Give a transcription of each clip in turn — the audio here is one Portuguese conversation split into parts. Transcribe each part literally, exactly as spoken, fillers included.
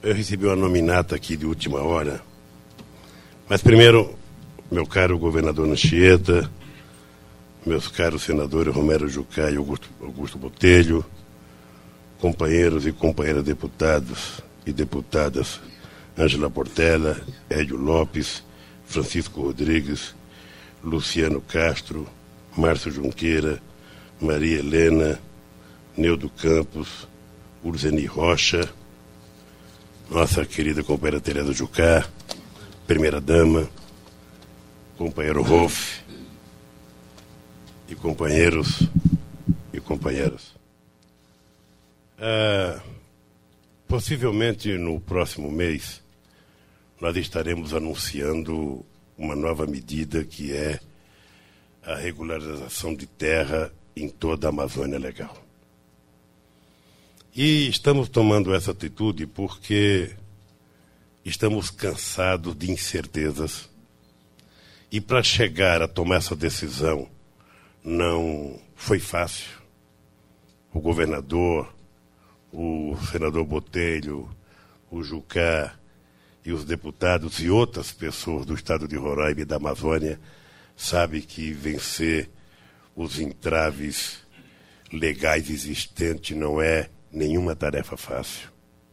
eu recebi uma nominata aqui de última hora, mas primeiro, meu caro governador Anchieta, meus caros senadores Romero Jucá e Augusto, Augusto Botelho, companheiros e companheiras deputados e deputadas Ângela Portela, Hélio Lopes, Francisco Rodrigues, Luciano Castro, Márcio Junqueira, Maria Helena, Neudo Campos, Urzeni Rocha, nossa querida companheira Tereza Jucá, primeira-dama, companheiro Rolf, e companheiros e companheiras. Ah, possivelmente no próximo mês, nós estaremos anunciando uma nova medida que é a regularização de terra em toda a Amazônia Legal. E estamos tomando essa atitude porque estamos cansados de incertezas. E para chegar a tomar essa decisão não foi fácil. O governador, o senador Botelho, o Jucá e os deputados e outras pessoas do estado de Roraima e da Amazônia sabem que vencer os entraves legais existentes não é nenhuma tarefa fácil.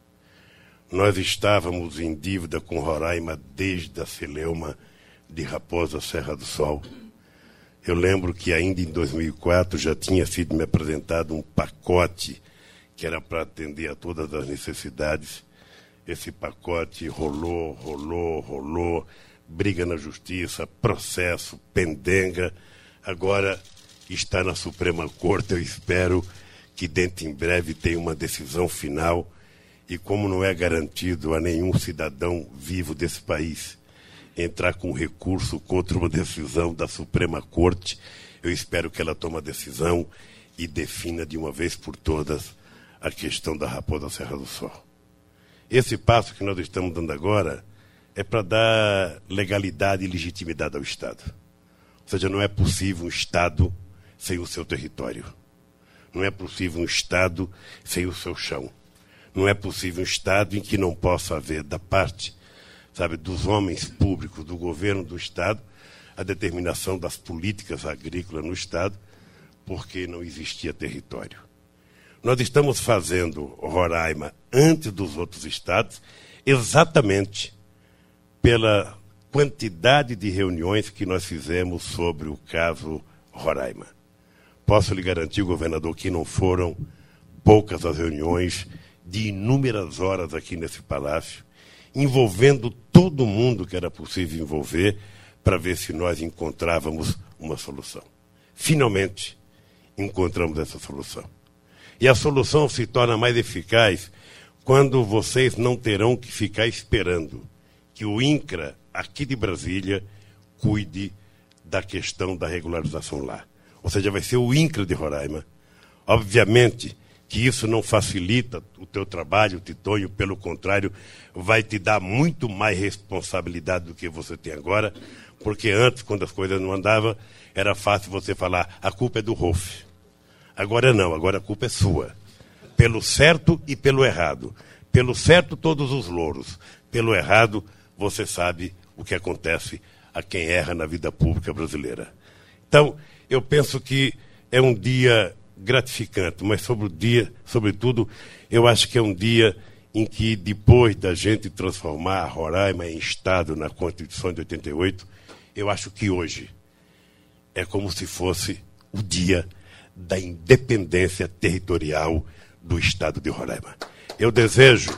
Nós estávamos em dívida com Roraima desde a celeuma de Raposa Serra do Sol. Eu lembro que ainda em dois mil e quatro já tinha sido me apresentado um pacote que era para atender a todas as necessidades. Esse pacote rolou, rolou, rolou, briga na justiça, processo, pendenga. Agora está na Suprema Corte. Eu espero que dentro em breve tenha uma decisão final. E como não é garantido a nenhum cidadão vivo desse país entrar com recurso contra uma decisão da Suprema Corte, eu espero que ela tome a decisão e defina de uma vez por todas a questão da Raposa Serra do Sol. Esse passo que nós estamos dando agora é para dar legalidade e legitimidade ao Estado. Ou seja, não é possível um Estado sem o seu território. Não é possível um Estado sem o seu chão. Não é possível um Estado em que não possa haver, da parte, sabe, dos homens públicos, do governo do Estado, a determinação das políticas agrícolas no Estado, porque não existia território. Nós estamos fazendo Roraima antes dos outros estados, exatamente pela quantidade de reuniões que nós fizemos sobre o caso Roraima. Posso lhe garantir, governador, que não foram poucas as reuniões de inúmeras horas aqui nesse palácio, envolvendo todo mundo que era possível envolver para ver se nós encontrávamos uma solução. Finalmente, encontramos essa solução. E a solução se torna mais eficaz quando vocês não terão que ficar esperando que o INCRA, aqui de Brasília, cuide da questão da regularização lá. Ou seja, vai ser o INCRA de Roraima. Obviamente que isso não facilita o teu trabalho, Titonho, pelo contrário, vai te dar muito mais responsabilidade do que você tem agora, porque antes, quando as coisas não andavam, era fácil você falar, a culpa é do Rolf. Agora não, agora a culpa é sua. Pelo certo e pelo errado. Pelo certo, todos os louros. Pelo errado, você sabe o que acontece a quem erra na vida pública brasileira. Então, eu penso que é um dia gratificante, mas sobre o dia, sobretudo, eu acho que é um dia em que, depois da gente transformar a Roraima em Estado na Constituição de oitenta e oito, eu acho que hoje é como se fosse o dia da independência territorial do Estado de Roraima. Eu desejo,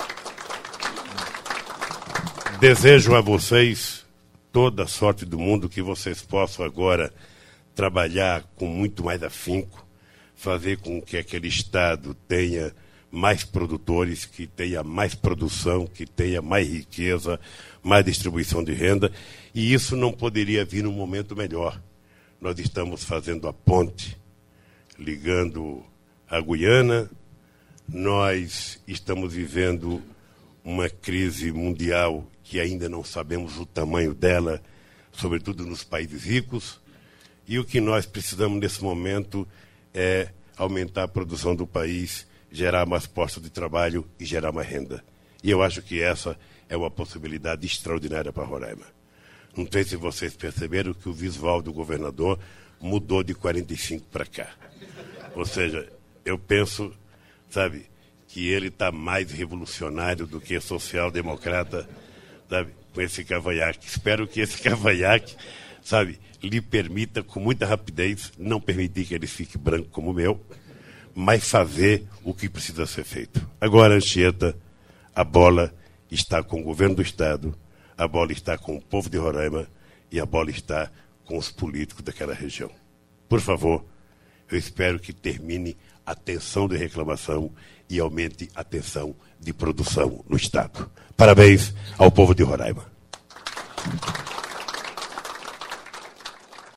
desejo a vocês toda a sorte do mundo, que vocês possam agora trabalhar com muito mais afinco, fazer com que aquele Estado tenha mais produtores, que tenha mais produção, que tenha mais riqueza, mais distribuição de renda, e isso não poderia vir num momento melhor. Nós estamos fazendo a ponte, ligando a Guiana, nós estamos vivendo uma crise mundial que ainda não sabemos o tamanho dela, sobretudo nos países ricos, e o que nós precisamos nesse momento é aumentar a produção do país, gerar mais postos de trabalho e gerar mais renda. E eu acho que essa é uma possibilidade extraordinária para Roraima. Não sei se vocês perceberam que o visual do governador mudou de quarenta e cinco para cá. Ou seja, eu penso, sabe, que ele está mais revolucionário do que social-democrata, sabe, com esse cavanhaque. Espero que esse cavanhaque, sabe, lhe permita, com muita rapidez, não permitir que ele fique branco como o meu, mas fazer o que precisa ser feito. Agora, Anchieta, a bola está com o governo do Estado, a bola está com o povo de Roraima e a bola está com os políticos daquela região. Por favor, eu espero que termine a tensão de reclamação e aumente a tensão de produção no Estado. Parabéns ao povo de Roraima.